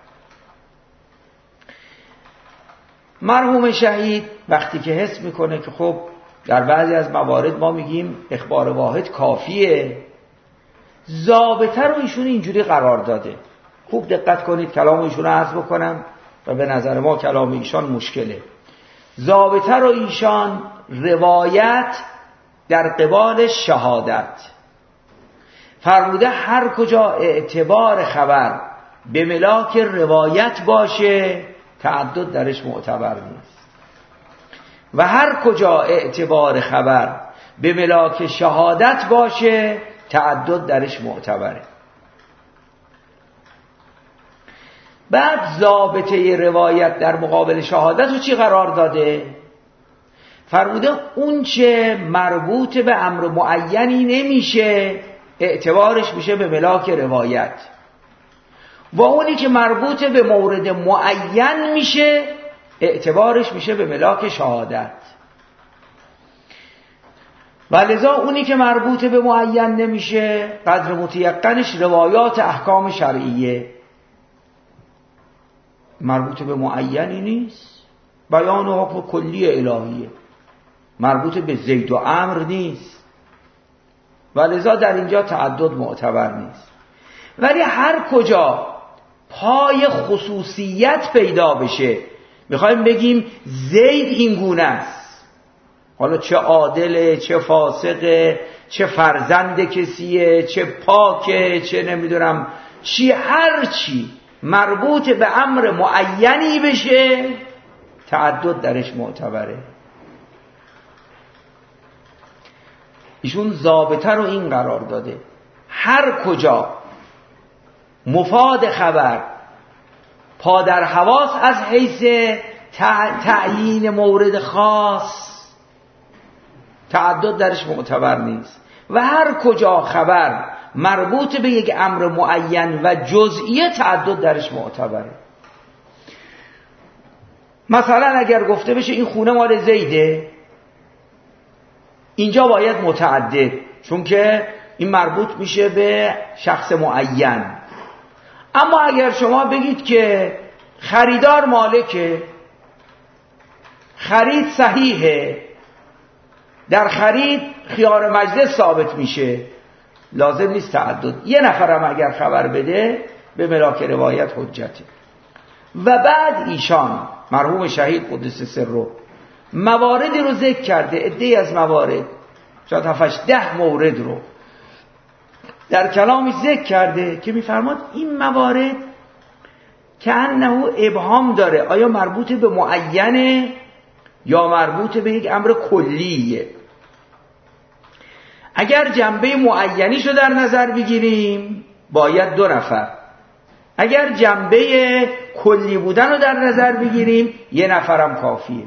مرحوم شهید وقتی که حس میکنه که خب در بعضی از موارد ما میگیم اخبار واحد کافیه، ضابطه رو ایشون اینجوری قرار داده. خوب دقت کنید کلام ایشون رو عرض بکنم و به نظر ما کلام ایشان مشکله. ضابطه رو ایشان روایت در قبال شهادت فرموده هر کجا اعتبار خبر به ملاک روایت باشه تعدد درش معتبر نیست، و هر کجا اعتبار خبر به ملاک شهادت باشه تعدد درش معتبره. بعد ضابطه روایت در مقابل شهادت رو چی قرار داده؟ فرموده اون چه مربوط به امر معینی نمیشه اعتبارش میشه به ملاک روایت، و اونی که مربوط به مورد معین میشه اعتبارش میشه به ملاک شهادت. و لذا اونی که مربوط به معین نمیشه قدر متیقنش روایات احکام شرعیه، مربوط به معینی نیست، بیان و حکم کلی الهیه، مربوط به زید و عمرو نیست، و لذا در اینجا تعدد معتبر نیست. ولی هر کجا پای خصوصیت پیدا بشه. میخوایم بگیم زید این گونه است، حالا چه عادله، چه فاسقه، چه فرزند کسیه، چه پاکه، چه نمیدونم چی، هر چی مربوط به امر معینی بشه تعدد درش معتبره. ایشون ضابطه رو این قرار داده، هر کجا مفاد خبر پادر حواس از حیث تعیین مورد خاص تعدد درش معتبر نیست، و هر کجا خبر مربوط به یک امر معین و جزئی تعدد درش معتبره. مثلا اگر گفته بشه این خونه مال زیده، اینجا باید متعدد، چون که این مربوط میشه به شخص معین. اما اگر شما بگید که خریدار مالکه، خرید صحیحه، در خرید خیار مجلس ثابت میشه، لازم نیست تعدد. یه نفرم اگر خبر بده به ملاک روایت حجته. و بعد ایشان مرحوم شهید قدس سره مواردی رو ذکر کرده، عده‌ای از موارد، شاید 7-10 مورد رو در کلامش ذکر کرده که میفرماد این موارد که انه ابهام داره، آیا مربوط به معینه یا مربوط به یک امر کلیه. اگر جنبه معینی شو در نظر بگیریم باید 2 نفر، اگر جنبه کلی بودن رو در نظر بگیریم 1 نفرم کافیه.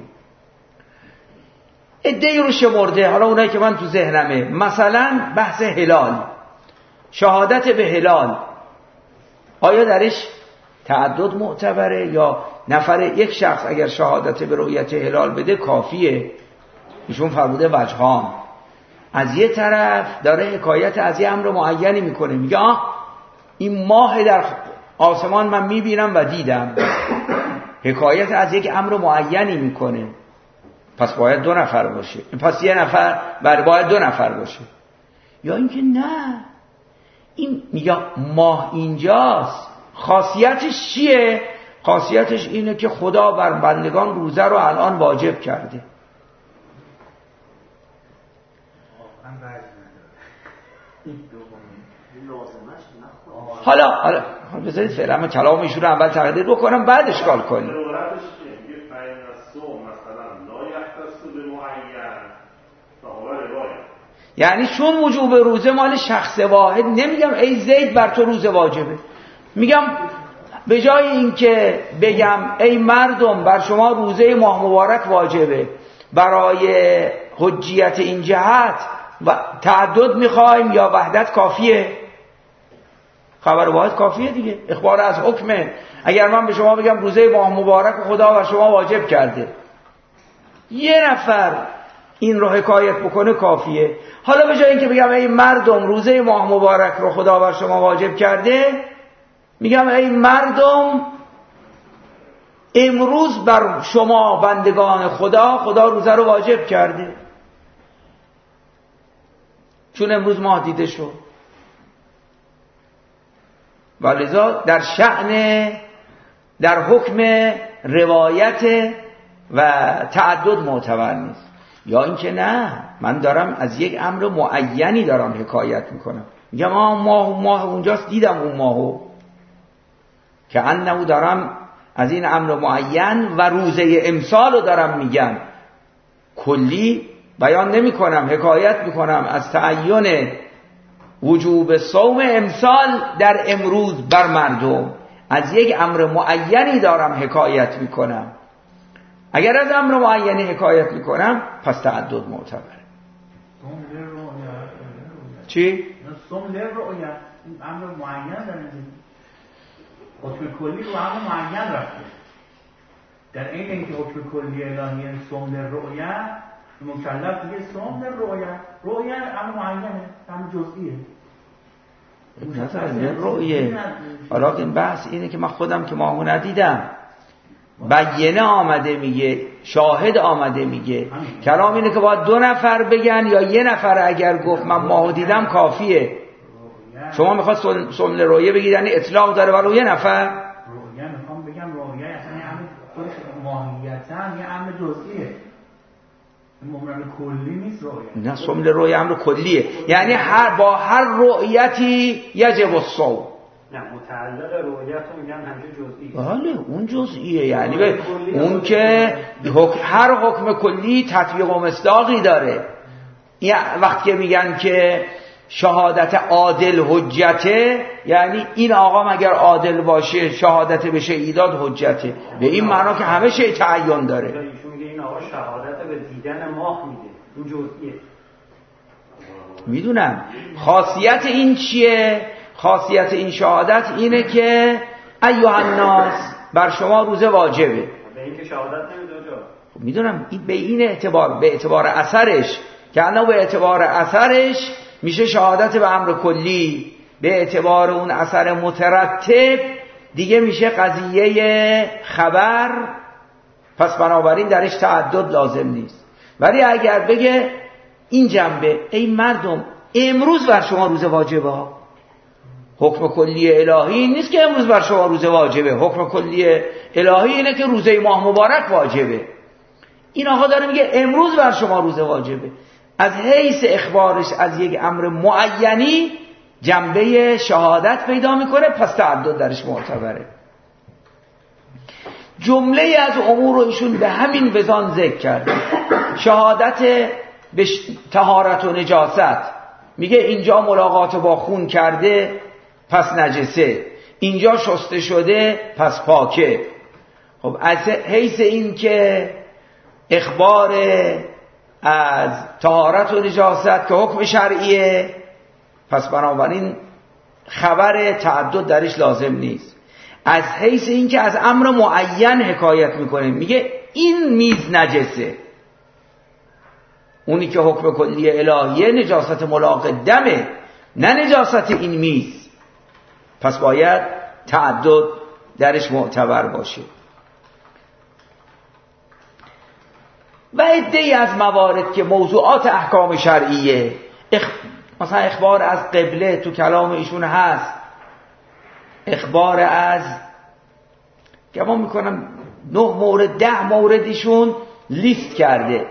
عده‌ای رو شمرده، حالا اونایی که من تو ذهنمه، مثلا بحث هلال، شهادت به هلال، آیا درش تعدد معتبره یا نفر یک شخص اگر شهادت به رؤیت هلال بده کافیه؟ ایشون فرموده وجهان. از یه طرف داره حکایت از یه امر معینی میکنه، میگه این ماه در آسمان من میبینم و دیدم، حکایت از یک امر معینی میکنه، پس باید 2 نفر باشه، پس 1 نفر باید 2 نفر باشه. یا اینکه نه، این میگه ماه اینجاست، خاصیتش چیه؟ خاصیتش اینه که خدا بر بندگان روزه رو الان واجب کرده. حالا بذارید فعلا من کلام ایشون رو اول تقدیر بکنم بعد اشکال کنیم. یعنی چون وجوب روزه مال شخص واحد، نمیگم ای زید بر تو روزه واجبه، میگم به جای اینکه بگم ای مردم بر شما روزه ماه مبارک واجبه، برای حجیت این جهت و تعدد میخوایم یا وحدت کافیه؟ خبر واحد کافیه دیگه، اخبار از حکمه. اگر من به شما بگم روزه ماه مبارک خدا بر شما واجب کرده، 1 نفر این رو حکایت بکنه کافیه. حالا به جای اینکه بگم ای مردم روزه ماه مبارک رو خدا بر شما واجب کرده، میگم ای مردم امروز بر شما بندگان خدا روزه رو واجب کرده، چون امروز ماه دیده شد. ولذا در شأن، در حکم روایت و تعدد معتبر نیست. یا اینکه نه، من دارم از یک امر معینی دارم حکایت میکنم، میگم ماه اونجاست دیدم اون ماهو، که انه دارم از این امر معین و روزه امسال رو دارم میگم، کلی بیان نمی کنم، حکایت میکنم از تعین وجوب صوم امسال در امروز بر مردم، از یک امر معینی دارم حکایت میکنم. اگر از امر معینی حکایت میکنم پس تعدد معتبره. چی؟ صوم للرؤیا، امر معین داره، حکم کلی رو امر معین رفته. در این اینکه حکم کلی الهی صوم للرؤیا، مکلف میگه صوم للرؤیا، رؤیا امر معینه، امر جزئیه. نه رؤیه. حالا این بحث اینه که من خودم که ماهو ندیدم، بیانه آمده میگه، شاهد آمده میگه، کلام اینه که باید 2 نفر بگن یا 1 نفر اگر گفت من ماهو دیدم کافیه. شما میخواد صوم للرؤیا بگید یعنی اطلاق داره برای 1 نفر؟ مثلا یه امر جزئیه، امر کلی نیست رؤیت. نه، سمل رؤیه امر کلیه، یعنی با هر رؤیتی یجب الصوم. نه، متعلق رؤیت رو میگن همچه جزئیه. بله اون جزئیه، یعنی به اون که هر حکم کلی تطبیق و مصداقی داره. وقتی که میگن که شهادت عادل حجته، یعنی این آقا مگر عادل باشه شهادت بشه ایداد حجته، به این معنا که همه شی تعین داره. ایشون میگه این آقا شهادت به دیدن ماه میده، این جزئیه. میدونم خاصیت این چیه؟ خاصیت این شهادت اینه که ایها الناس بر شما روزه واجبه. به این که شهادت نمیده جا. میدونم این به این اعتبار، به اعتبار اثرش، که انا به اعتبار اثرش میشه شهادت به امر کلی، به اعتبار اون اثر مترتب دیگه میشه قضیه خبر، پس بنابراین درش تعدد لازم نیست. ولی اگر بگه این جنبه ای مردم امروز بر شما روزه واجبه، حکم کلی الهی نیست که امروز بر شما روزه واجبه، حکم کلی الهی اینه که روزه ماه مبارک واجبه. این آقا داره میگه امروز بر شما روزه واجبه، از حیث اخبارش از یک امر معینی جنبه شهادت پیدا میکنه، پس تعدد درش معتبره. جمله از امور رو ایشون به همین وزان ذکر کرد. شهادت به طهارت و نجاست، میگه اینجا ملاقات با خون کرده پس نجسه، اینجا شسته شده پس پاکه. خب از حیث این که اخبار از طهارت و نجاست که حکم شرعیه، پس بنابراین خبر تعدد درش لازم نیست. از حیث این که از امر معین حکایت میکنه، میگه این میز نجسه، اونی که حکم کلی الهیه نجاست ملاق دمه، نه نجاست این میز، پس باید تعدد درش معتبر باشه. و عده‌ای از موارد که موضوعات احکام شرعیه، مثلا اخبار از قبله تو کلام ایشون هست، اخبار از گمان میکنم 9 مورد 10 مورد ایشون لیست کرده.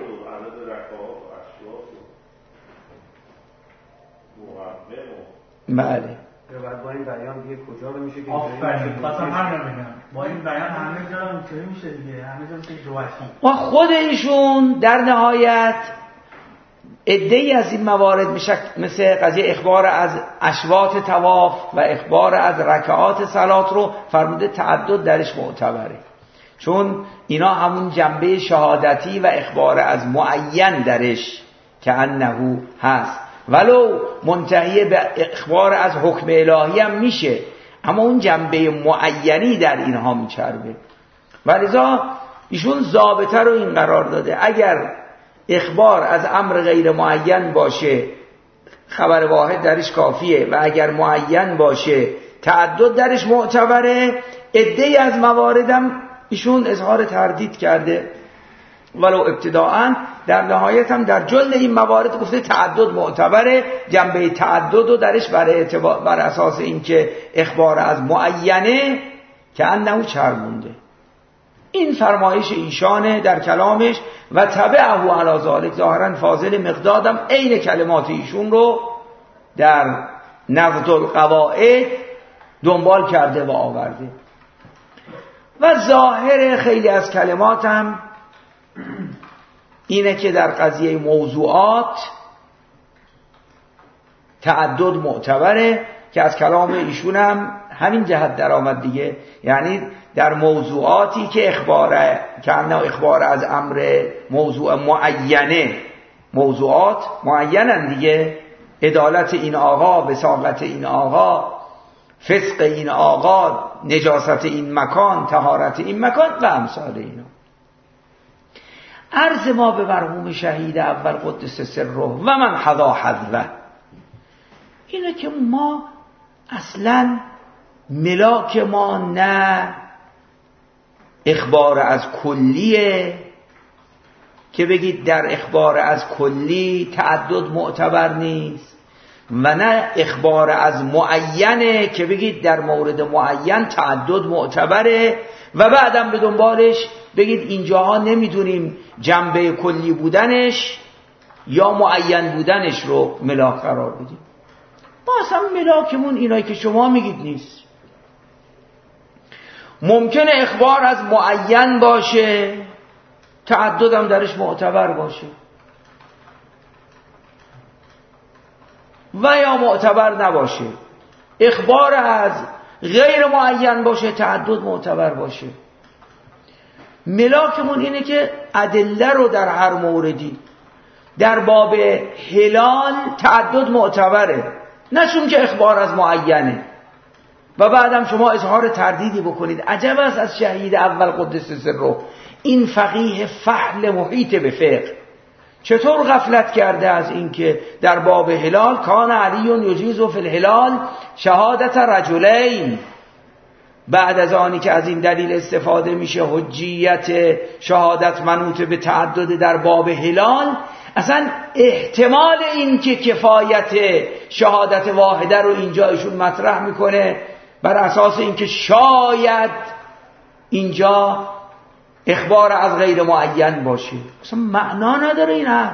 بله بعد با این بیان دیگه کجا رو میشه که آفرین، مثلا همین میگم با این بیان همه جا اونطوری میشه دیگه، همه جا میشه روشی. و خود ایشون در نهایت عده‌ای از این موارد مثل قضیه اخبار از اشواط طواف و اخبار از رکعات صلات رو فرموده تعدد درش معتبره، چون اینا همون جنبه شهادتی و اخبار از معین درش که انه هست، ولو منتهی به اخبار از حکم الهی هم میشه، اما اون جنبه معینی در اینها میچربه. ولذا ایشون ضابطه رو این قرار داده، اگر اخبار از امر غیر معین باشه خبر واحد درش کافیه، و اگر معین باشه تعدد درش معتبره. عده‌ای از مواردم ایشون اظهار تردید کرده، ولو ابتداءً در نهایت هم در جل این موارد گفته تعدد معتبره، جنبه تعدد رو درش بر اساس اینکه اخبار از معینه که انه چرمونده. این فرمایش ایشانه در کلامش و تبعه علی ذلک. ظاهرا فاضل مقدادم عین کلمات ایشون رو در نقد القواعد دنبال کرده و آورده، و ظاهر خیلی از کلماتم اینه که در قضیه موضوعات تعدد معتبره، که از کلام ایشون هم همین جهت در آمد دیگه، یعنی در موضوعاتی که اخبار از امر موضوع معینه، موضوعات معینن دیگه، عدالت این آقا، وساقت این آقا، فسق این آقا، نجاست این مکان، طهارت این مکان و امثال اینا. عرض ما به مرحوم شهید اول قدس سره و من حذا حذوه اینه که ما اصلا ملاک ما نه اخبار از کلیه که بگید در اخبار از کلی تعدد معتبر نیست، و نه اخبار از معینه که بگید در مورد معین تعدد معتبره، و بعدم به دنبالش بگید اینجاها نمیدونیم جنبه کلی بودنش یا معین بودنش رو ملاک قرار بدیم. ما اصلا ملاکمون اینایی که شما میگید نیست. ممکنه اخبار از معین باشه، تعددم درش معتبر باشه، و یا معتبر نباشه. اخبار از غیر معین باشه، تعدد معتبر باشه. ملاکمون اینه که ادله رو در هر موردی، در باب هلال تعدد معتبره، نه چون که اخبار از معینه. و بعدم شما اظهار تردیدی بکنید. عجب است از شهید اول قدس سره، این فقیه فحل محیط به فقه چطور غفلت کرده از این که در باب هلال کان علی یجیز فی الهلال شهادت رجلین، بعد از آنی که از این دلیل استفاده میشه حجیت شهادت منوط به تعدد در باب هلال، اصلا احتمال این که کفایت شهادت واحده رو اینجا ایشون مطرح میکنه بر اساس اینکه شاید اینجا اخبار از غیر معین باشه. اصلا معنا نداره این حرف.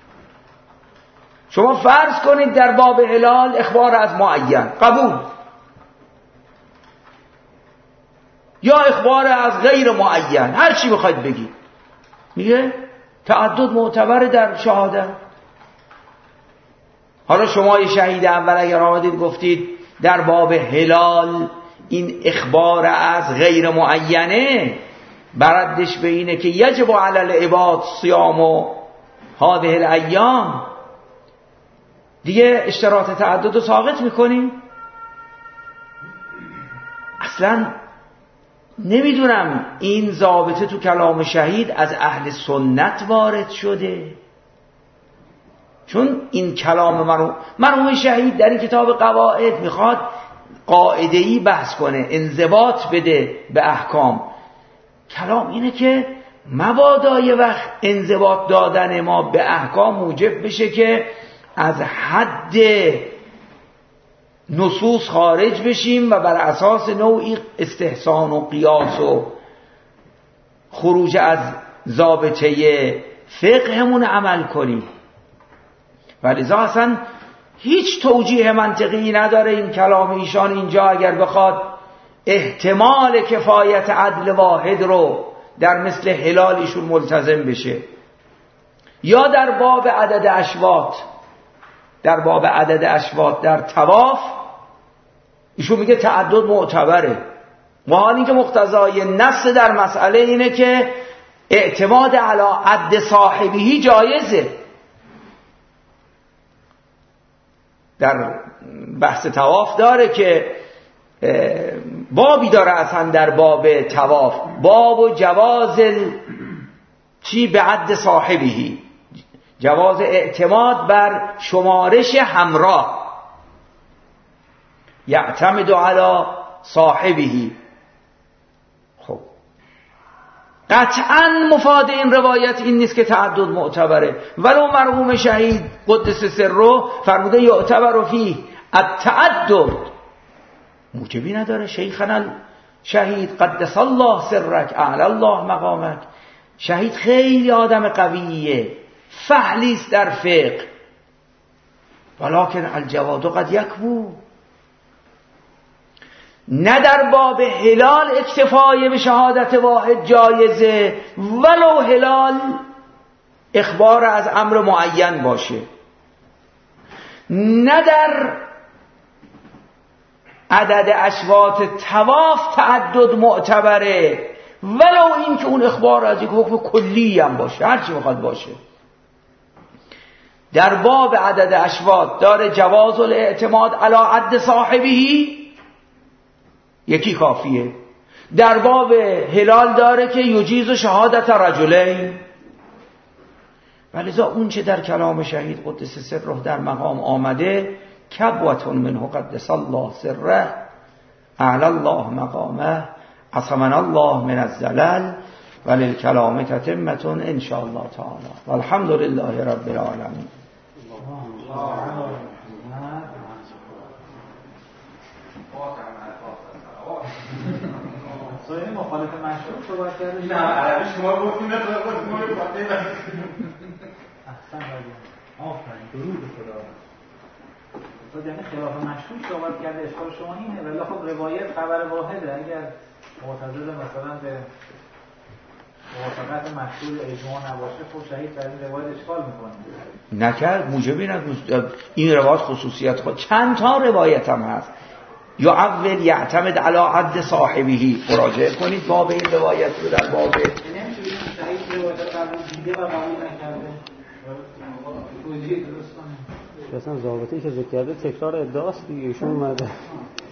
شما فرض کنید در باب هلال اخبار از معین، قبول، یا اخبار از غیر معین، هر چی بخواید بگید، میگه تعدد معتبر در شهادت. حالا شما یه شهید اول اگر آمدید گفتید در باب هلال این اخبار از غیر معینه، بردش به اینه که یجب علی العباد صیام و هذه الایام، دیگه اشتراط تعدد رو ساقط میکنیم. اصلا نمیدونم این ضابطه تو کلام شهید از اهل سنت وارد شده، چون این کلام مرحوم شهید در این کتاب قواعد میخواد قاعده‌ای بحث کنه، انضباط بده به احکام. کلام اینه که مبادا یه وقت انضباط دادن ما به احکام موجب بشه که از حد نصوص خارج بشیم و بر اساس نوعی استحسان و قیاس و خروج از ضابطه فقهمون عمل کنیم. ولذا اصلا هیچ توجیه منطقی نداره این کلام ایشان اینجا اگر بخواد احتمال کفایت عدل واحد رو در مثل هلال ایشون ملتزم بشه، یا در باب عدد اشواط، در باب عدد اشواط در طواف ایشون میگه تعدد معتبره، حالی که مقتضای نص در مسئله اینه که اعتماد علی عد صاحبی جایزه. در بحث طواف داره که بابی داره اصلا در باب طواف، باب و جواز چی به عد صاحبی، جواز اعتماد بر شمارش همراه، یعتمد علی صاحبی. خب قطعا مفاد این روایت این نیست که تعدد معتبره، ولو مرحوم شهید قدس سره فرموده یعتبر فیه التعدد، موجبی نداره. شیخنا شهید قدس الله سرک اعلی الله مقامک، شهید خیلی آدم قویه، فحلی است در فقه، ولکن الجواد قد یکبو. نه در باب هلال اکتفای به شهادت واحد جایزه ولو هلال اخبار از امر معین باشه، نه در عدد اشواط طواف تعدد معتبره ولو این که اون اخبار از یک حکم کلی هم باشه، هر چی بخواد باشه. در باب عدد اشواط داره جواز الاعتماد علی عد صاحبی، یکی کافیه. در باب هلال داره که یجیز شهادت رجلین. ولذا اون چه در کلام شهید قدس سره در مقام آمده، کبوتون منه قدس الله سره اعلی الله مقامه عصمنا الله من الزلل وللکلام تتمتون ان شاء الله تعالی والحمد لله رب العالمین. مخالف مشروع صحبت کرده؟ نه عربی شما گفتیم نه تو گفتیم فاطمه. احسن راجع. آفرین درود خدا. تو یعنی خلاف مشهور صحبت کرده اشکال شما اینه ولی خب روایت خبر واحده اگر معتضد مثلا به موافقت مشهور اجماع نباشه خب شهید در این روایت اشکال میکنه نکرد موجبی نکرد این روایت خصوصیت خود چند تا روایت هم هست یا اول یعتمد علی عد صاحبی مراجعه کنید باب این روایت رو در باب یعنی نمیشه شهید روایت رو قبول دیده و قبول نکرده توجیه درست کنه اصلا ضابطه‌ای که ذکر کرده تکرار ادعاست دیگه ایشون اومده